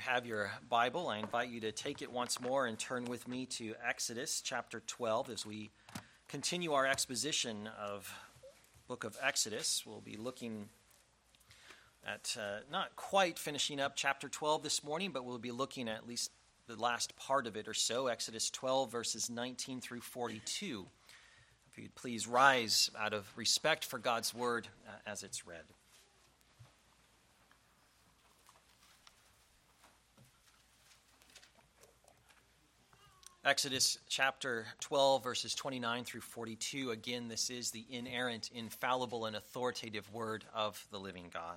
have your Bible, I invite you to take it once more and turn with me to Exodus chapter 12 as we continue our exposition of book of Exodus. We'll be looking at not quite finishing up chapter 12 this morning, but we'll be looking at least the last part of it or so, Exodus 12 verses 19 through 42. If you'd please rise out of respect for God's word as it's read. Exodus chapter 12, verses 29 through 42. Again, this is the inerrant, infallible, and authoritative word of the living God.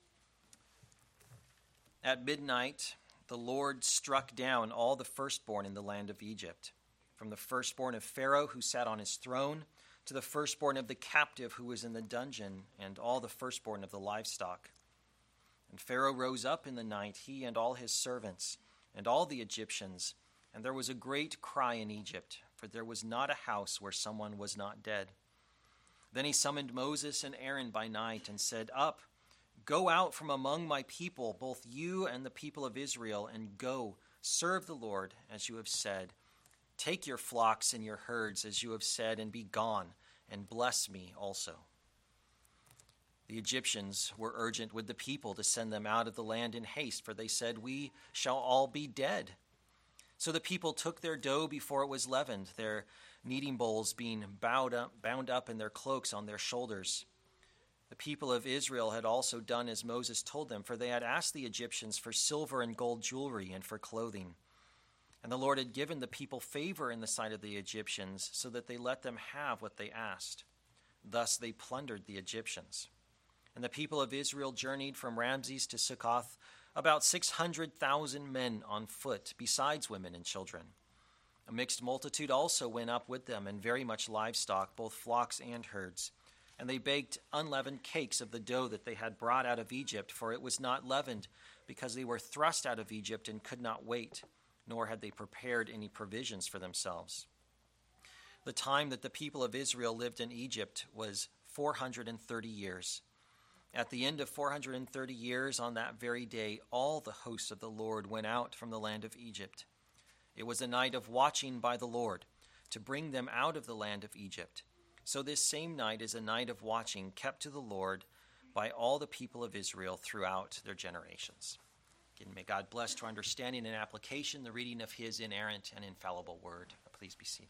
At midnight, the Lord struck down all the firstborn in the land of Egypt, from the firstborn of Pharaoh who sat on his throne, to the firstborn of the captive who was in the dungeon, and all the firstborn of the livestock. And Pharaoh rose up in the night, he and all his servants, and all the Egyptians, and there was a great cry in Egypt, for there was not a house where someone was not dead. Then he summoned Moses and Aaron by night and said, "Up, go out from among my people, both you and the people of Israel, and go, serve the Lord as you have said. Take your flocks and your herds as you have said, and be gone, and bless me also." The Egyptians were urgent with the people to send them out of the land in haste, for they said, "We shall all be dead." So the people took their dough before it was leavened, their kneading bowls being bound up in their cloaks on their shoulders. The people of Israel had also done as Moses told them, for they had asked the Egyptians for silver and gold jewelry and for clothing. And the Lord had given the people favor in the sight of the Egyptians, so that they let them have what they asked. Thus they plundered the Egyptians. And the people of Israel journeyed from Ramses to Succoth, about 600,000 men on foot, besides women and children. A mixed multitude also went up with them, and very much livestock, both flocks and herds. And they baked unleavened cakes of the dough that they had brought out of Egypt, for it was not leavened, because they were thrust out of Egypt and could not wait, nor had they prepared any provisions for themselves. The time that the people of Israel lived in Egypt was 430 years. At the end of 430 years, on that very day, all the hosts of the Lord went out from the land of Egypt. It was a night of watching by the Lord, to bring them out of the land of Egypt. So this same night is a night of watching kept to the Lord by all the people of Israel throughout their generations. Again, may God bless to our understanding and application the reading of his inerrant and infallible word. Please be seated.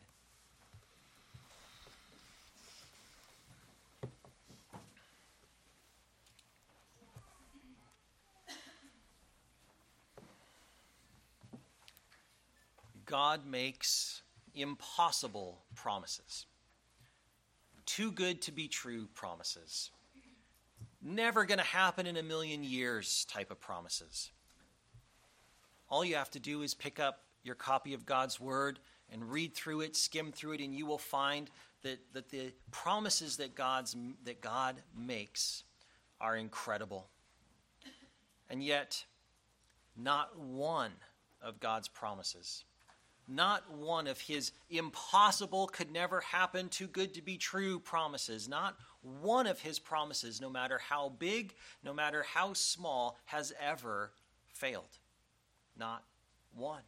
God makes impossible promises. Too good to be true promises. Never going to happen in a million years type of promises. All you have to do is pick up your copy of God's word and read through it, skim through it, and you will find that the promises that God makes are incredible. And yet, not one of God's promises, not one of his impossible, could never happen, too good to be true promises, not one of his promises, no matter how big, no matter how small, has ever failed. Not one.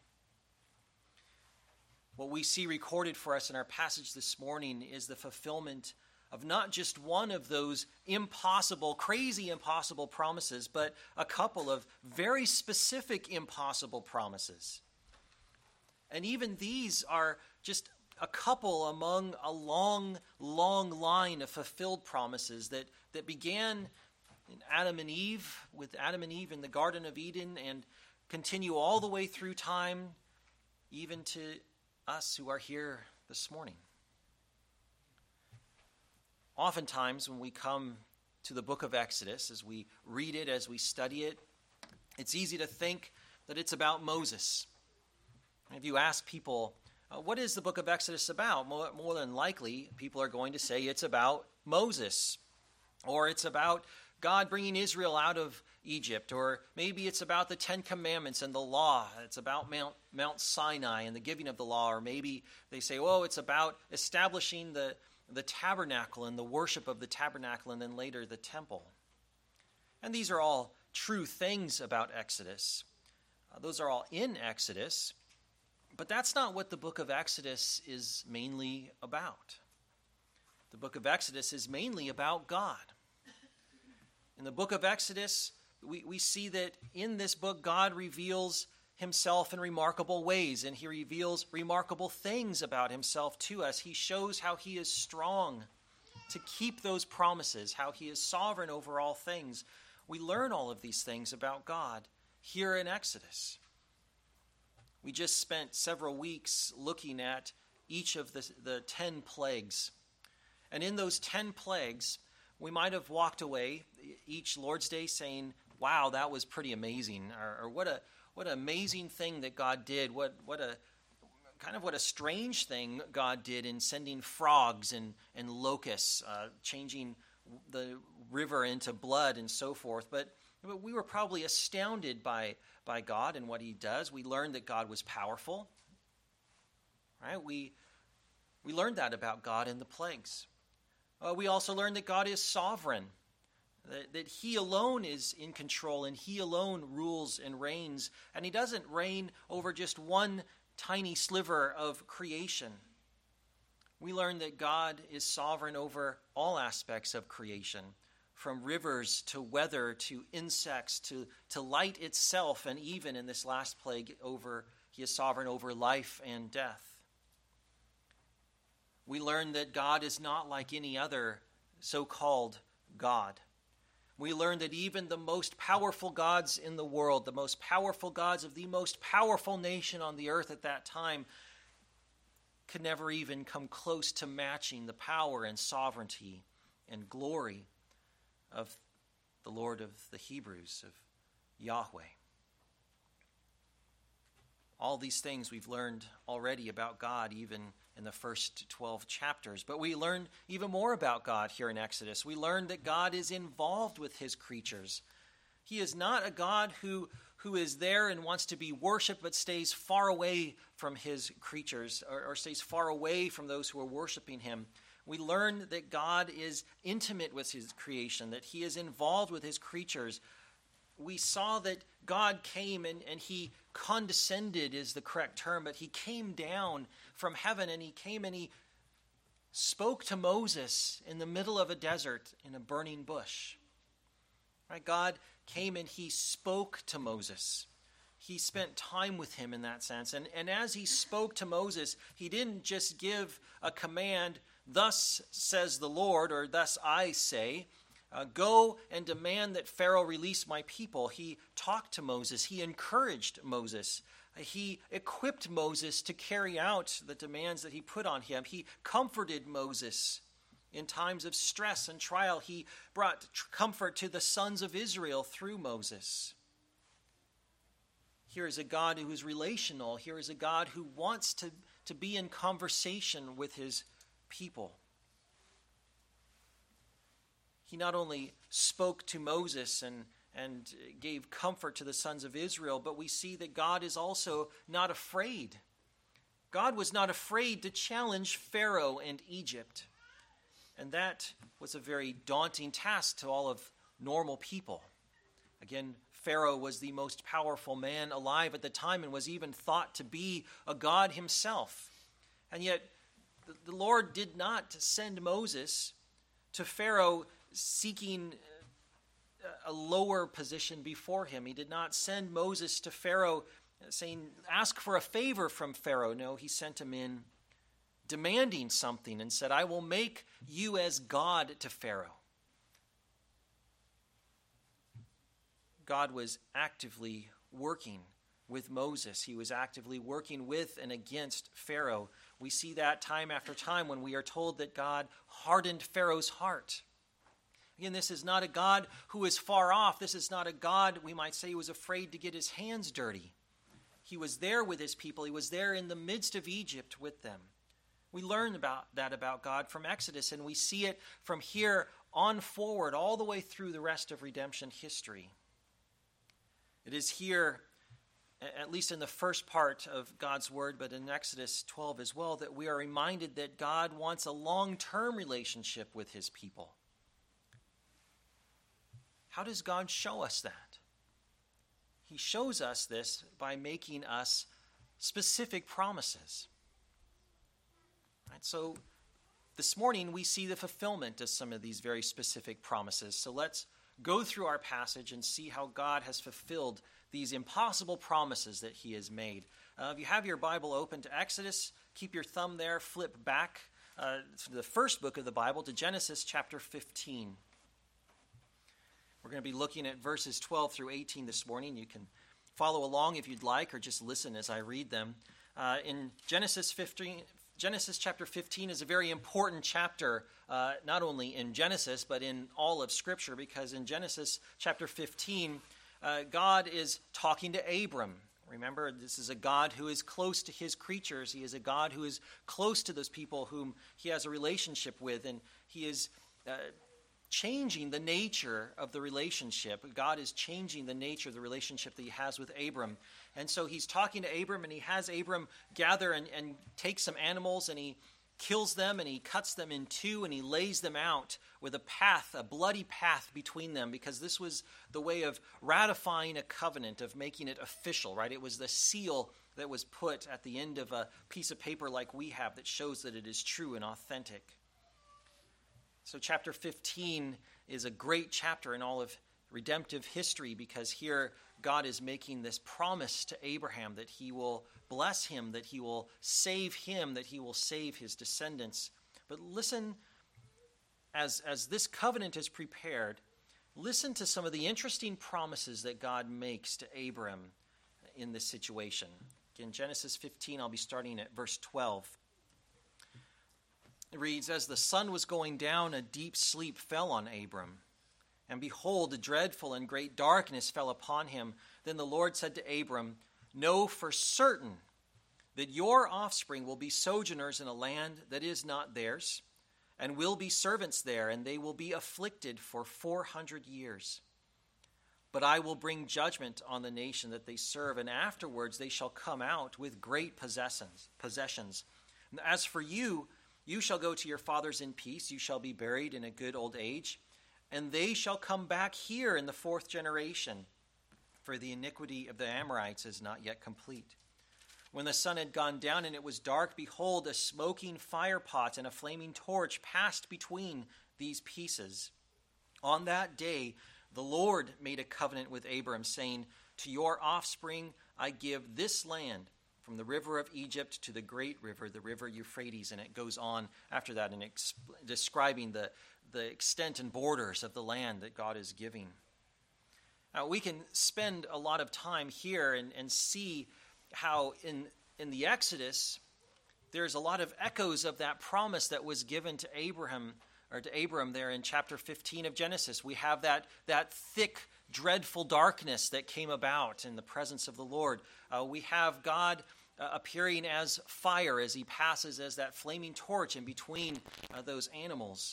What we see recorded for us in our passage this morning is the fulfillment of not just one of those impossible, crazy impossible promises, but a couple of very specific impossible promises. And even these are just a couple among a long, long line of fulfilled promises that began in Adam and Eve, with Adam and Eve in the Garden of Eden, and continue all the way through time, even to us who are here this morning. Oftentimes when we come to the book of Exodus, as we read it, as we study it, it's easy to think that it's about Moses. If you ask people, what is the book of Exodus about? More than likely, people are going to say it's about Moses, or it's about God bringing Israel out of Egypt, or maybe it's about the Ten Commandments and the law. It's about Mount Sinai and the giving of the law, or maybe they say, oh, it's about establishing the tabernacle and the worship of the tabernacle, and then later the temple. And these are all true things about Exodus. Those are all in Exodus, but that's not what the book of Exodus is mainly about. The book of Exodus is mainly about God. In the book of Exodus, we see that in this book, God reveals himself in remarkable ways, and he reveals remarkable things about himself to us. He shows how he is strong to keep those promises, how he is sovereign over all things. We learn all of these things about God here in Exodus. We just spent several weeks looking at each of the 10 plagues. And in those 10 plagues, we might have walked away each Lord's Day saying, wow, that was pretty amazing, or what an amazing thing that God did, what a strange thing God did in sending frogs and locusts, changing the river into blood and so forth. But we were probably astounded by God and what he does. We learned that God was powerful. Right? We learned that about God in the plagues. We also learned that God is sovereign, that he alone is in control and he alone rules and reigns. And he doesn't reign over just one tiny sliver of creation. We learn that God is sovereign over all aspects of creation, from rivers to weather to insects to light itself, and even in this last plague, he is sovereign over life and death. We learn that God is not like any other so-called God. We learn that even the most powerful gods in the world, the most powerful gods of the most powerful nation on the earth at that time, could never even come close to matching the power and sovereignty and glory of the Lord of the Hebrews, of Yahweh. All these things we've learned already about God, even in the first 12 chapters. But we learn even more about God here in Exodus. We learn that God is involved with his creatures. He is not a God who is there and wants to be worshipped, but stays far away from his creatures, or stays far away from those who are worshiping him. We learn that God is intimate with his creation, that he is involved with his creatures. We saw that God came and he condescended is the correct term, but he came down from heaven and he came and he spoke to Moses in the middle of a desert in a burning bush. Right? God came and he spoke to Moses. He spent time with him in that sense. And as he spoke to Moses, he didn't just give a command, thus says the Lord, or thus I say, go and demand that Pharaoh release my people. He talked to Moses. He encouraged Moses. He equipped Moses to carry out the demands that he put on him. He comforted Moses in times of stress and trial. He brought comfort to the sons of Israel through Moses. Here is a God who is relational. Here is a God who wants to be in conversation with his people. He not only spoke to Moses and gave comfort to the sons of Israel, but we see that God is also not afraid. God was not afraid to challenge Pharaoh and Egypt. And that was a very daunting task to all of normal people. Again, Pharaoh was the most powerful man alive at the time and was even thought to be a god himself. And yet, the Lord did not send Moses to Pharaoh seeking a lower position before him. He did not send Moses to Pharaoh saying, ask for a favor from Pharaoh. No, he sent him in demanding something and said, I will make you as God to Pharaoh. God was actively working with Moses. He was actively working with and against Pharaoh. We see that time after time when we are told that God hardened Pharaoh's heart. Again, this is not a God who is far off. This is not a God, we might say, who was afraid to get his hands dirty. He was there with his people. He was there in the midst of Egypt with them. We learn about God from Exodus, and we see it from here on forward, all the way through the rest of redemption history. It is here, at least in the first part of God's word, but in Exodus 12 as well, that we are reminded that God wants a long-term relationship with his people. How does God show us that? he shows us this by making us specific promises. Right, so this morning we see the fulfillment of some of these very specific promises. So let's go through our passage and see how God has fulfilled these impossible promises that he has made. If you have your Bible open to Exodus, keep your thumb there, flip back to the first book of the Bible, to Genesis chapter 15. We're going to be looking at verses 12 through 18 this morning. You can follow along if you'd like, or just listen as I read them. In Genesis chapter 15 is a very important chapter, not only in Genesis, but in all of Scripture, because in Genesis chapter 15, God is talking to Abram. Remember, this is a God who is close to his creatures. He is a God who is close to those people whom he has a relationship with, and he is changing the nature of the relationship. God is changing the nature of the relationship that he has with Abram. And so he's talking to Abram, and he has Abram gather and take some animals, and he kills them, and he cuts them in two, and he lays them out with a path, a bloody path between them, because this was the way of ratifying a covenant, of making it official, right? It was the seal that was put at the end of a piece of paper like we have that shows that it is true and authentic. So chapter 15 is a great chapter in all of redemptive history, because here God is making this promise to Abraham that he will bless him, that he will save him, that he will save his descendants. But listen, as this covenant is prepared, listen to some of the interesting promises that God makes to Abram in this situation. In Genesis 15, I'll be starting at verse 12. It reads, "As the sun was going down, a deep sleep fell on Abram. And behold, a dreadful and great darkness fell upon him. Then the Lord said to Abram, Know for certain that your offspring will be sojourners in a land that is not theirs, and will be servants there, and they will be afflicted for 400 years. But I will bring judgment on the nation that they serve, and afterwards they shall come out with great possessions. And as for you, you shall go to your fathers in peace. You shall be buried in a good old age. And they shall come back here in the 4th generation, for the iniquity of the Amorites is not yet complete. When the sun had gone down and it was dark, behold, a smoking firepot and a flaming torch passed between these pieces. On that day, the Lord made a covenant with Abram, saying, To your offspring I give this land, from the river of Egypt to the great river, the river Euphrates." And it goes on after that in describing the extent and borders of the land that God is giving. Now, we can spend a lot of time here and see how in the Exodus, there's a lot of echoes of that promise that was given to Abram there in chapter 15 of Genesis. We have that thick, dreadful darkness that came about in the presence of the Lord. We have God appearing as fire as he passes as that flaming torch in between those animals.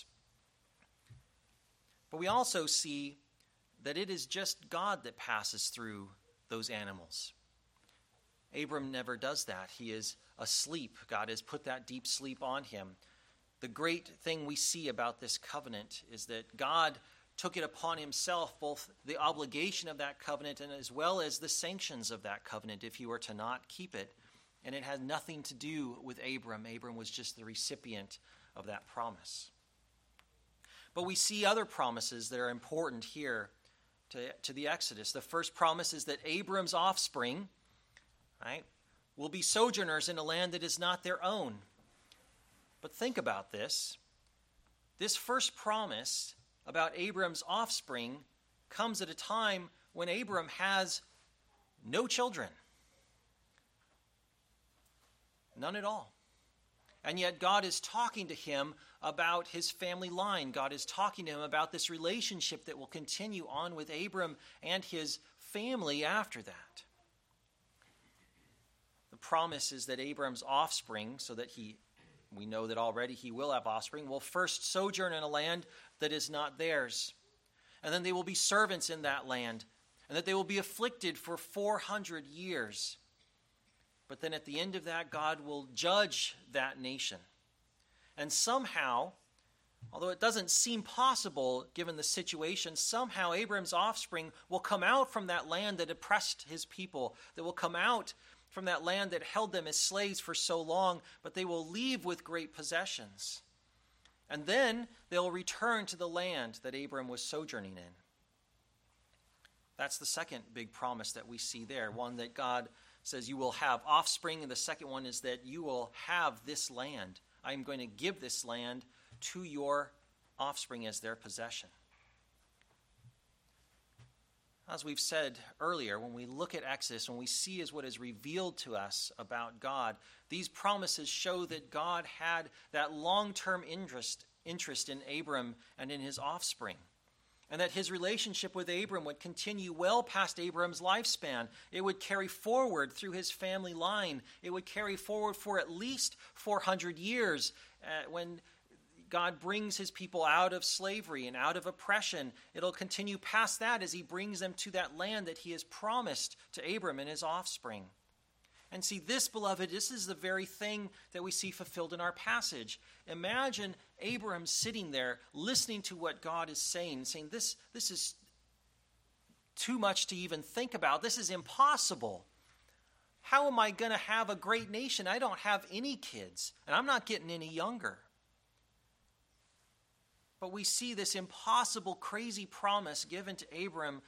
But we also see that it is just God that passes through those animals. Abram never does that. He is asleep. God has put that deep sleep on him. The great thing we see about this covenant is that God took it upon himself, both the obligation of that covenant and as well as the sanctions of that covenant if he were to not keep it. And it had nothing to do with Abram. Abram was just the recipient of that promise. But we see other promises that are important here to the Exodus. The first promise is that Abram's offspring, right, will be sojourners in a land that is not their own. But think about this. This first promise about Abram's offspring comes at a time when Abram has no children. None at all. And yet God is talking to him about his family line. God is talking to him about this relationship that will continue on with Abram and his family after that. The promise is that Abram's offspring, so that we know that already he will have offspring, will first sojourn in a land that is not theirs. And then they will be servants in that land, and that they will be afflicted for 400 years. But then at the end of that, God will judge that nation. And somehow, Although it doesn't seem possible given the situation, somehow Abraham's offspring will come out from that land that oppressed his people, that will come out from that land that held them as slaves for so long, but they will leave with great possessions. And then they'll return to the land that Abram was sojourning in. That's the second big promise that we see there, one that God says you will have offspring, and the second one is that you will have this land. I am going to give this land to your offspring as their possession. As we've said earlier, when we look at Exodus, when we see as what is revealed to us about God, these promises show that God had that long-term interest in Abram and in his offspring, and that his relationship with Abram would continue well past Abram's lifespan. It would carry forward through his family line. It would carry forward for at least 400 years when God brings his people out of slavery and out of oppression. It'll continue past that as he brings them to that land that he has promised to Abram and his offspring. And see, this, beloved, this is the very thing that we see fulfilled in our passage. Imagine Abram sitting there listening to what God is saying, this is too much to even think about. This is impossible. How am I going to have a great nation? I don't have any kids, and I'm not getting any younger. But we see this impossible, crazy promise given to Abram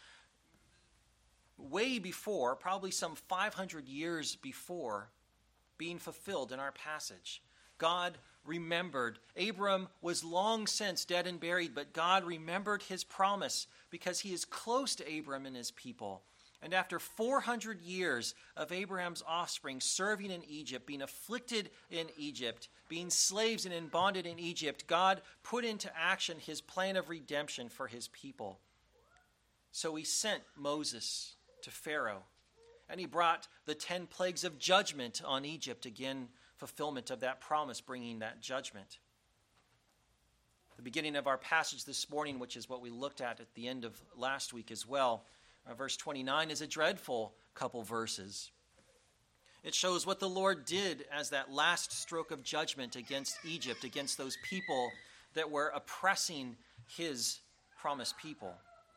way before, probably some 500 years before, being fulfilled in our passage. God remembered. Abram was long since dead and buried, but God remembered his promise because he is close to Abram and his people. And after 400 years of Abraham's offspring serving in Egypt, being afflicted in Egypt, being slaves and in bondage in Egypt, God put into action his plan of redemption for his people. So he sent Moses to Pharaoh, and he brought the 10 plagues of judgment on Egypt, again, fulfillment of that promise, bringing that judgment. The beginning of our passage this morning, which is what we looked at the end of last week as well, verse 29 is a dreadful couple verses. It shows what the Lord did as that last stroke of judgment against Egypt, against those people that were oppressing his promised people.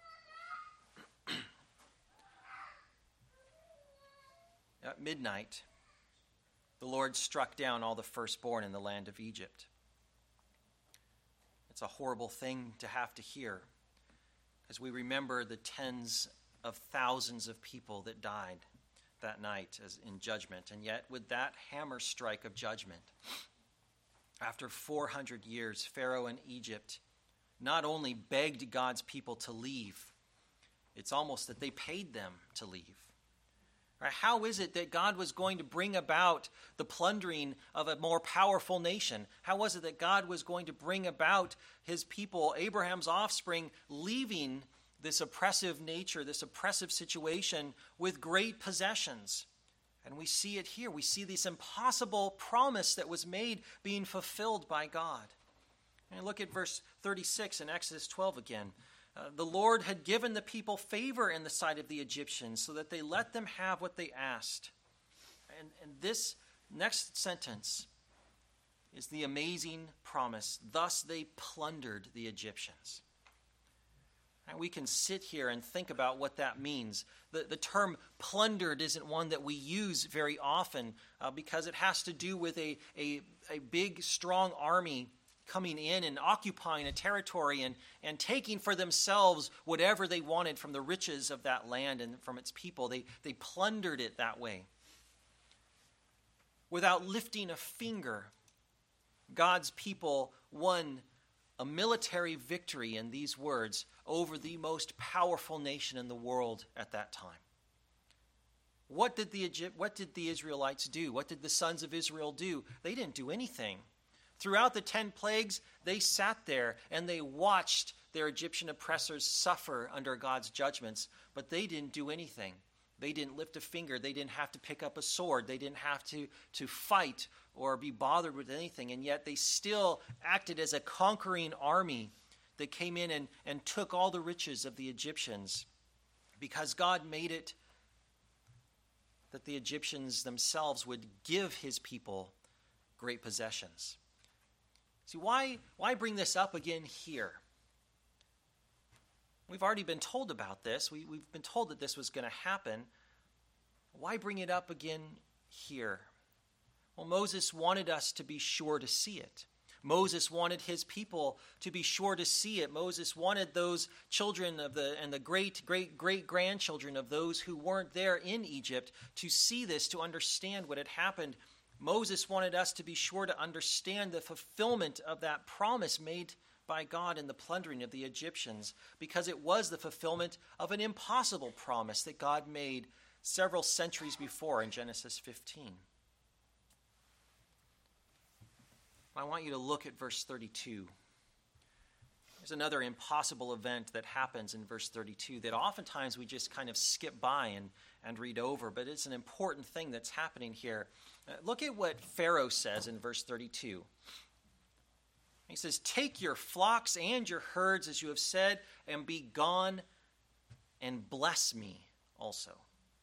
At midnight, the Lord struck down all the firstborn in the land of Egypt. It's a horrible thing to have to hear, as we remember the tens of thousands of people that died that night as in judgment. And yet, with that hammer strike of judgment, after 400 years, Pharaoh and Egypt not only begged God's people to leave, it's almost that they paid them to leave. Right? How is it that God was going to bring about the plundering of a more powerful nation? How was it that God was going to bring about his people, Abraham's offspring, leaving this oppressive nature, this oppressive situation with great possessions? And we see it here. We see this impossible promise that was made being fulfilled by God. And look at verse 36 in Exodus 12 again. The Lord had given the people favor in the sight of the Egyptians so that they let them have what they asked. And this next sentence is the amazing promise. Thus they plundered the Egyptians. And we can sit here and think about what that means. The term plundered isn't one that we use very often because it has to do with a big, strong army coming in and occupying a territory and taking for themselves whatever they wanted from the riches of that land and from its people. They plundered it that way. Without lifting a finger, God's people won a military victory in these words over the most powerful nation in the world at that time. What did the Israelites do? What did the sons of Israel do? They didn't do anything. Throughout the 10 plagues, they sat there and they watched their Egyptian oppressors suffer under God's judgments, but they didn't do anything. They didn't lift a finger. They didn't have to pick up a sword. They didn't have to fight or be bothered with anything, and yet they still acted as a conquering army that came in and took all the riches of the Egyptians because God made it that the Egyptians themselves would give his people great possessions. See, why bring this up again here? We've already been told about this. We've been told that this was going to happen. Why bring it up again here? Well, Moses wanted us to be sure to see it. Moses wanted his people to be sure to see it. Moses wanted those children and the great-great-great-grandchildren of those who weren't there in Egypt to see this, to understand what had happened. Moses wanted us to be sure to understand the fulfillment of that promise made by God in the plundering of the Egyptians, because it was the fulfillment of an impossible promise that God made several centuries before in Genesis 15. I want you to look at verse 32. There's another impossible event that happens in verse 32 that oftentimes we just kind of skip by and read over, but it's an important thing that's happening here. Look at what Pharaoh says in verse 32. He says, "Take your flocks and your herds, as you have said, and be gone, and bless me also."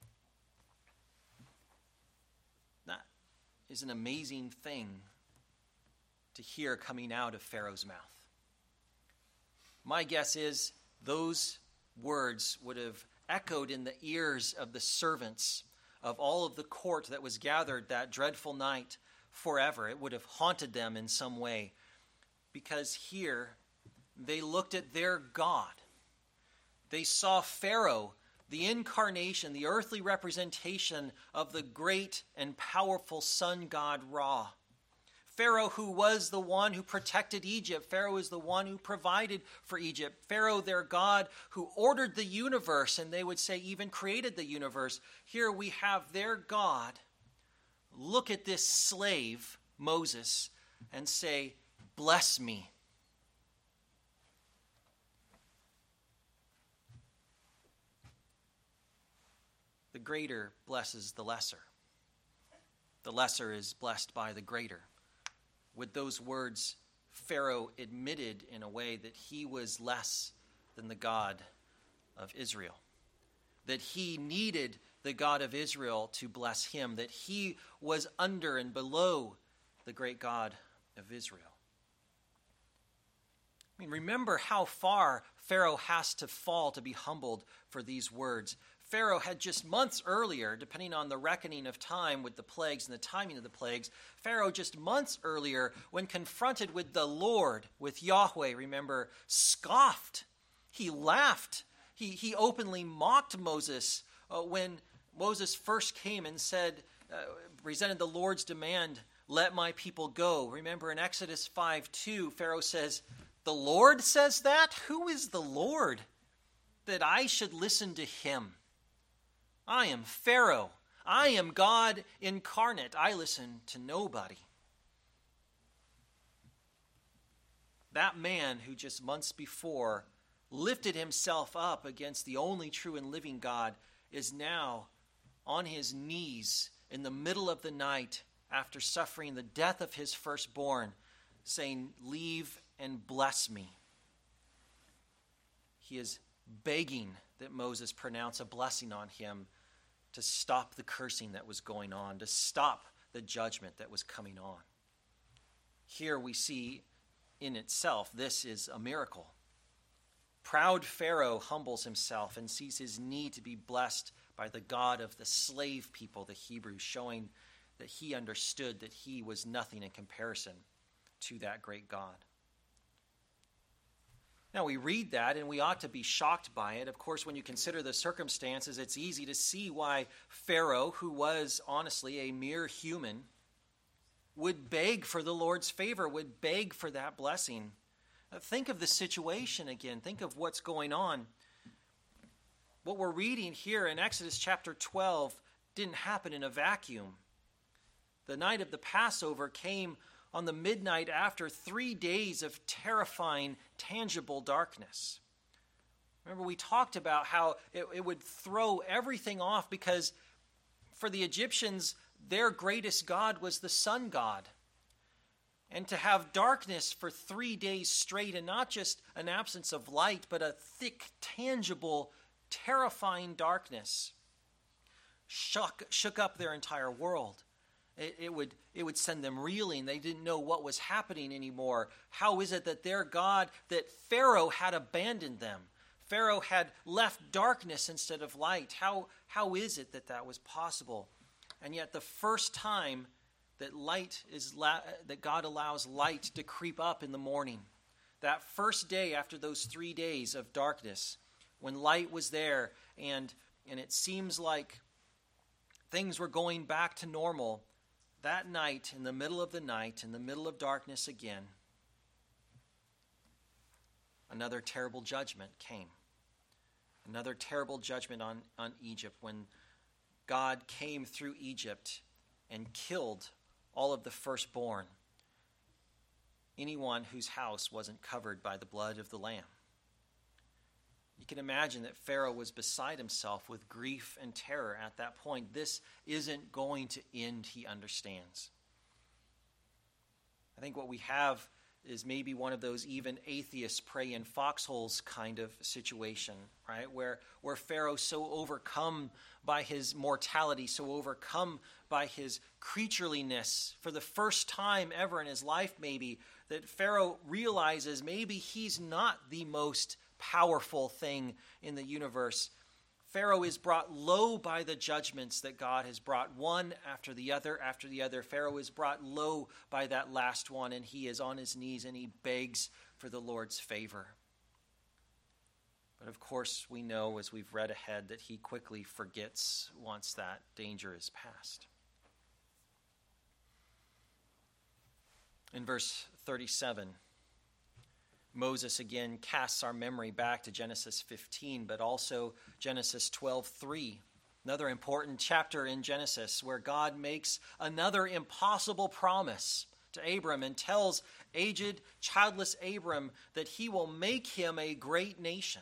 That is an amazing thing to hear coming out of Pharaoh's mouth. My guess is those words would have echoed in the ears of the servants of all of the court that was gathered that dreadful night forever. It would have haunted them in some way, because here they looked at their God. They saw Pharaoh, the incarnation, the earthly representation of the great and powerful sun god Ra. Pharaoh, who was the one who protected Egypt. Pharaoh is the one who provided for Egypt. Pharaoh, their God, who ordered the universe, and they would say even created the universe. Here we have their God look at this slave, Moses, and say, "Bless me." The greater blesses the lesser. The lesser is blessed by the greater. With those words, Pharaoh admitted in a way that he was less than the God of Israel, that he needed the God of Israel to bless him, that he was under and below the great God of Israel. I mean, remember how far Pharaoh has to fall to be humbled for these words. Pharaoh had just months earlier, depending on the reckoning of time with the plagues and the timing of the plagues, Pharaoh just months earlier, when confronted with the Lord, with Yahweh, remember, scoffed. He laughed. He openly mocked Moses when Moses first came and said, presented the Lord's demand, "Let my people go." Remember in Exodus 5:2, Pharaoh says, "The Lord says that? Who is the Lord that I should listen to him? I am Pharaoh. I am God incarnate. I listen to nobody." That man who just months before lifted himself up against the only true and living God is now on his knees in the middle of the night after suffering the death of his firstborn, saying, "Leave and bless me." He is begging that Moses pronounce a blessing on him to stop the cursing that was going on, to stop the judgment that was coming on. Here we see in itself, this is a miracle. Proud Pharaoh humbles himself and sees his need to be blessed by the God of the slave people, the Hebrews, showing that he understood that he was nothing in comparison to that great God. Now, we read that, and we ought to be shocked by it. Of course, when you consider the circumstances, it's easy to see why Pharaoh, who was honestly a mere human, would beg for the Lord's favor, would beg for that blessing. Think of the situation again. Think of what's going on. What we're reading here in Exodus chapter 12 didn't happen in a vacuum. The night of the Passover came on the midnight after 3 days of terrifying, tangible darkness. Remember, we talked about how it would throw everything off, because for the Egyptians, their greatest god was the sun god. And to have darkness for 3 days straight, and not just an absence of light, but a thick, tangible, terrifying darkness, shook up their entire world. it would send them reeling. They didn't know what was happening anymore. How is it that their God, that Pharaoh had abandoned them? Pharaoh had left darkness instead of light. How is it that that was possible? And yet the first time that that God allows light to creep up in the morning, that first day after those 3 days of darkness, when light was there and it seems like things were going back to normal, that night, in the middle of the night, in the middle of darkness again, another terrible judgment came. Another terrible judgment on Egypt when God came through Egypt and killed all of the firstborn, anyone whose house wasn't covered by the blood of the Lamb. You can imagine that Pharaoh was beside himself with grief and terror at that point. This isn't going to end, he understands. I think what we have is maybe one of those even atheists pray in foxholes kind of situation, right? Where Pharaoh's so overcome by his mortality, so overcome by his creatureliness for the first time ever in his life maybe, that Pharaoh realizes maybe he's not the most powerful thing in the universe. Pharaoh is brought low by the judgments that God has brought, one after the other after the other. Pharaoh is brought low by that last one, and he is on his knees and he begs for the Lord's favor. But of course, we know as we've read ahead that he quickly forgets once that danger is past. In verse 37, Moses again casts our memory back to Genesis 15, but also Genesis 12:3, another important chapter in Genesis where God makes another impossible promise to Abram and tells aged, childless Abram that he will make him a great nation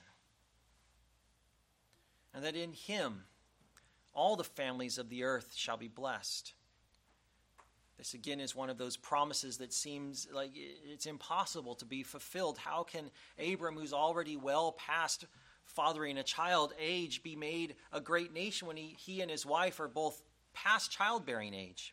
and that in him all the families of the earth shall be blessed. This again is one of those promises that seems like it's impossible to be fulfilled. How can Abram, who's already well past fathering a child age, be made a great nation when he and his wife are both past childbearing age?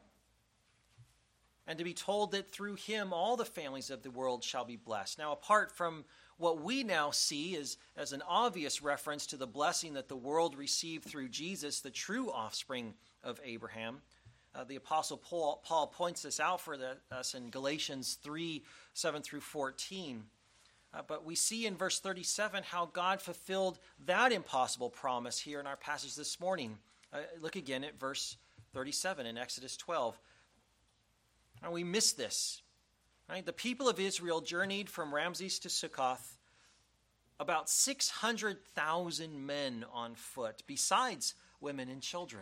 And to be told that through him all the families of the world shall be blessed. Now, apart from what we now see as an obvious reference to the blessing that the world received through Jesus, the true offspring of Abraham, the Apostle Paul points this out for us in Galatians 3:7-14. But we see in verse 37 how God fulfilled that impossible promise here in our passage this morning. Look again at verse 37 in Exodus 12. Now we miss this. Right? The people of Israel journeyed from Ramses to Succoth, about 600,000 men on foot, besides women and children.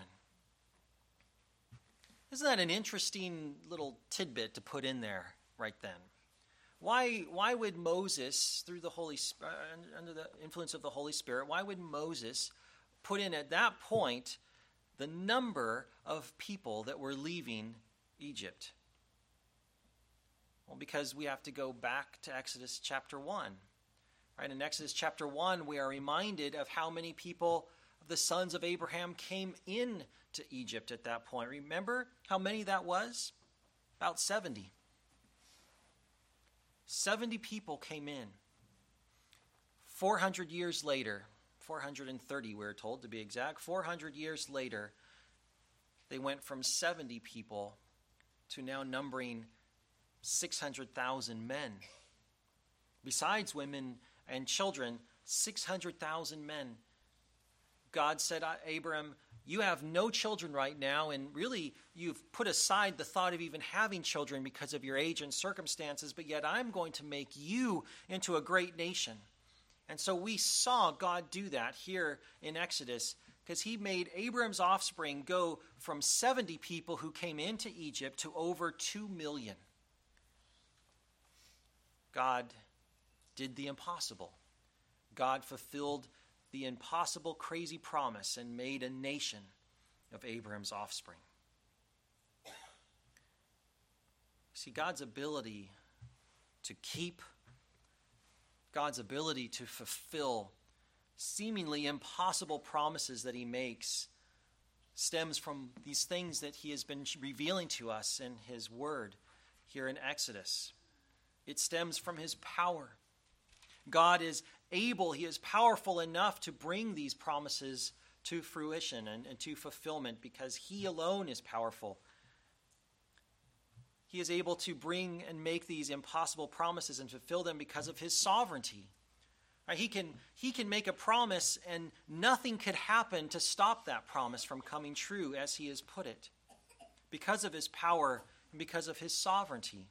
Isn't that an interesting little tidbit to put in there right then? Why would Moses, through the Holy under the influence of the Holy Spirit, why would Moses put in at that point the number of people that were leaving Egypt? Well, because we have to go back to Exodus chapter 1. Right? In Exodus chapter 1, we are reminded of how many people, the sons of Abraham, came in to Egypt at that point. Remember how many that was? About 70. 70 people came in. 400 years later, 430 we're told to be exact, 400 years later, they went from 70 people to now numbering 600,000 men. Besides women and children, 600,000 men. God said, Abram, you have no children right now, and really you've put aside the thought of even having children because of your age and circumstances, but yet I'm going to make you into a great nation. And so we saw God do that here in Exodus, because he made Abram's offspring go from 70 people who came into Egypt to over 2 million. God did the impossible. God fulfilled the impossible, crazy promise and made a nation of Abraham's offspring. See, God's ability to keep, God's ability to fulfill seemingly impossible promises that he makes stems from these things that he has been revealing to us in his word here in Exodus. It stems from his power. God is able, he is powerful enough to bring these promises to fruition and to fulfillment because he alone is powerful. He is able to bring and make these impossible promises and fulfill them because of his sovereignty. He can make a promise and nothing could happen to stop that promise from coming true as he has put it, because of his power and because of his sovereignty.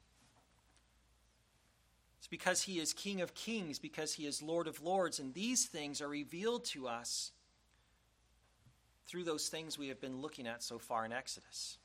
It's because he is King of Kings, because he is Lord of Lords, and these things are revealed to us through those things we have been looking at so far in Exodus.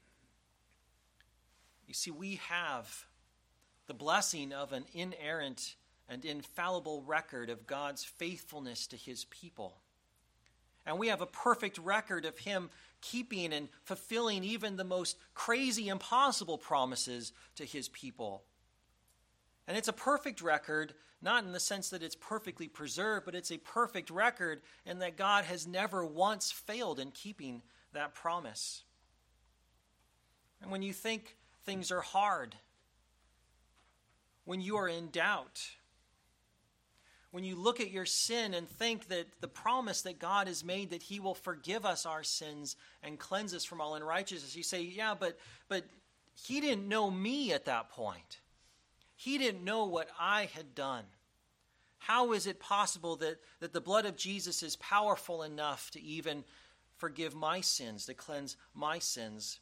You see, we have the blessing of an inerrant and infallible record of God's faithfulness to his people. And we have a perfect record of him keeping and fulfilling even the most crazy, impossible promises to his people. And it's a perfect record, not in the sense that it's perfectly preserved, but it's a perfect record in that God has never once failed in keeping that promise. And when you think things are hard, when you are in doubt, when you look at your sin and think that the promise that God has made that he will forgive us our sins and cleanse us from all unrighteousness, you say, yeah, but he didn't know me at that point. He didn't know what I had done. How is it possible that the blood of Jesus is powerful enough to even forgive my sins, to cleanse my sins?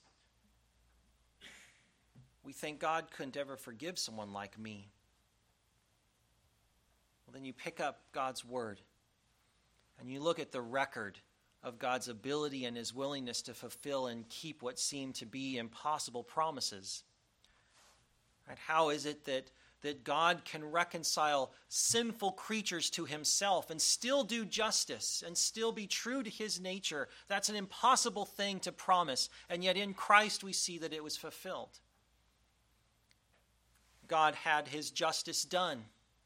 We think God couldn't ever forgive someone like me. Well, then you pick up God's word and you look at the record of God's ability and his willingness to fulfill and keep what seem to be impossible promises. Right? How is it that God can reconcile sinful creatures to himself and still do justice and still be true to his nature? That's an impossible thing to promise, and yet in Christ we see that it was fulfilled. God had his justice done.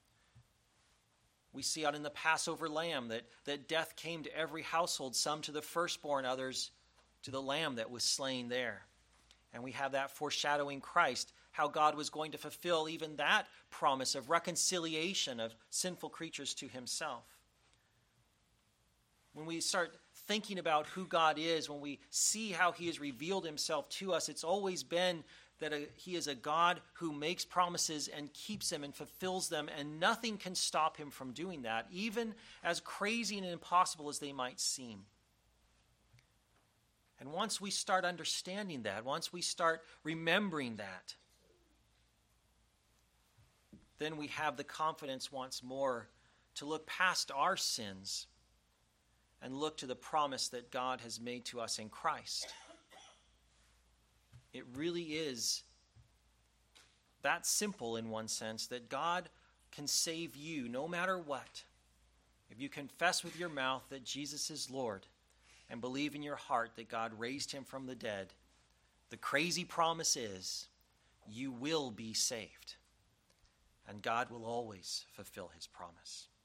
We see out in the Passover lamb that death came to every household, some to the firstborn, others to the lamb that was slain there. And we have that foreshadowing Christ, how God was going to fulfill even that promise of reconciliation of sinful creatures to himself. When we start thinking about who God is, when we see how he has revealed himself to us, it's always been that he is a God who makes promises and keeps them and fulfills them, and nothing can stop him from doing that, even as crazy and impossible as they might seem. And once we start understanding that, once we start remembering that, then we have the confidence once more to look past our sins and look to the promise that God has made to us in Christ. It really is that simple in one sense, that God can save you no matter what. If you confess with your mouth that Jesus is Lord and believe in your heart that God raised him from the dead, the crazy promise is you will be saved. And God will always fulfill his promise.